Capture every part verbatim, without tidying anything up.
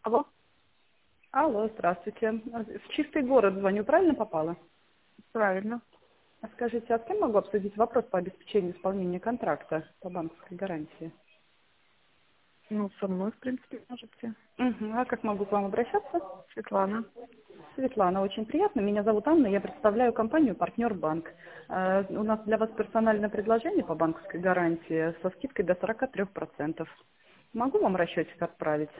Алло, Алло, здравствуйте. В чистый город звоню, правильно попала? правильно. А скажите, а с кем могу обсудить вопрос по обеспечению исполнения контракта по банковской гарантии? Ну, со мной, в принципе, можете. Угу. А как могу к вам обращаться? Светлана. Светлана, очень приятно. Меня зовут Анна, я представляю компанию «Партнер Банк». Э, У нас для вас персональное предложение по банковской гарантии со скидкой до сорока трёх процентов. Могу вам расчетик отправить?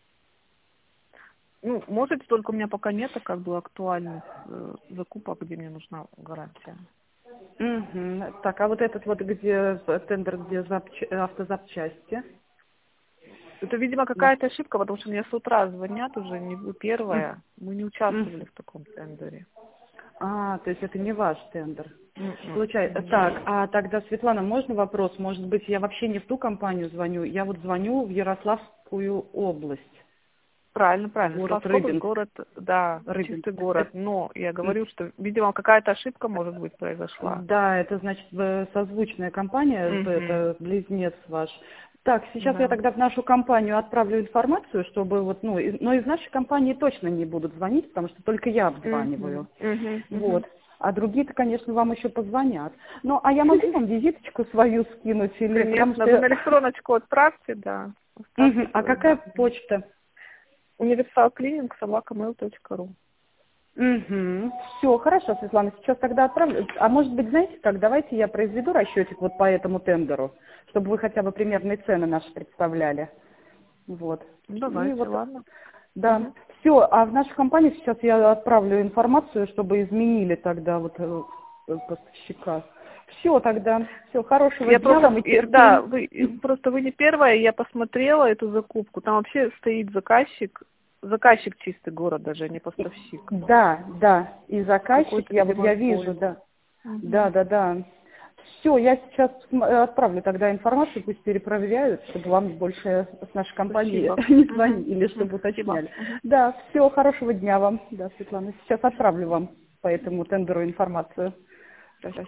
Ну, можете, только у меня пока нет как бы актуальных э, закупок, где мне нужна гарантия. Угу. Так, а вот этот вот, где тендер, где запч- автозапчасти? Это, видимо, какая-то ошибка, потому что мне с утра звонят уже, не вы первая. Мы не Мгм. участвовали в таком тендере. А, то есть это не ваш тендер. М-м, Получается, нет. так, а тогда, Светлана, можно вопрос? Может быть, я вообще не в ту компанию звоню, я вот звоню в Ярославскую область, Правильно, правильно. город Славская область, Рыбинск. город, да, чистый Рыбинск. город. Это- Но я м, говорю, что, видимо, какая-то ошибка, может быть, произошла. да, это значит э, созвучная компания, Угу. это близнец ваш. Так, сейчас я Да. тогда в нашу компанию отправлю информацию, чтобы вот, ну, из- но из нашей компании точно не будут звонить, потому что только я Угу. обзваниваю. Угу. Угу. Вот. А другие-то, конечно, вам еще позвонят. Ну, а я могу вам визиточку свою скинуть или потому Конечно, вы что... на электроночку отправьте, да. Оставьте Мгм. А свои какая данные. почта? Универсал клиник собака мэйл точка ру. Угу. Все, хорошо, Светлана, сейчас тогда отправлю. А может быть, знаете как, давайте я произведу расчетик вот по этому тендеру, чтобы вы хотя бы примерные цены наши представляли. Вот. Ну, И давайте, вот, ладно. да. Угу. Все, а в нашу компанию сейчас я отправлю информацию, чтобы изменили тогда вот э, э, поставщика. Все тогда. Все, хорошего Я дня просто, вам и и- да, терпения. вы, и- просто вы не первая, я посмотрела эту закупку. Там вообще стоит заказчик, заказчик чистый город даже, а не поставщик. Да, да, и заказчик, Какой-то, я вот я видимо, вижу, сбой. да, да, Угу. да, да. Все, я сейчас см- отправлю тогда информацию, пусть перепроверяют, чтобы вам больше с нашей компании Спасибо. не Угу. звонили, Угу. чтобы Спасибо. уточняли. Угу. Да, все, хорошего дня вам, да, Светлана. Сейчас отправлю вам по этому тендеру информацию.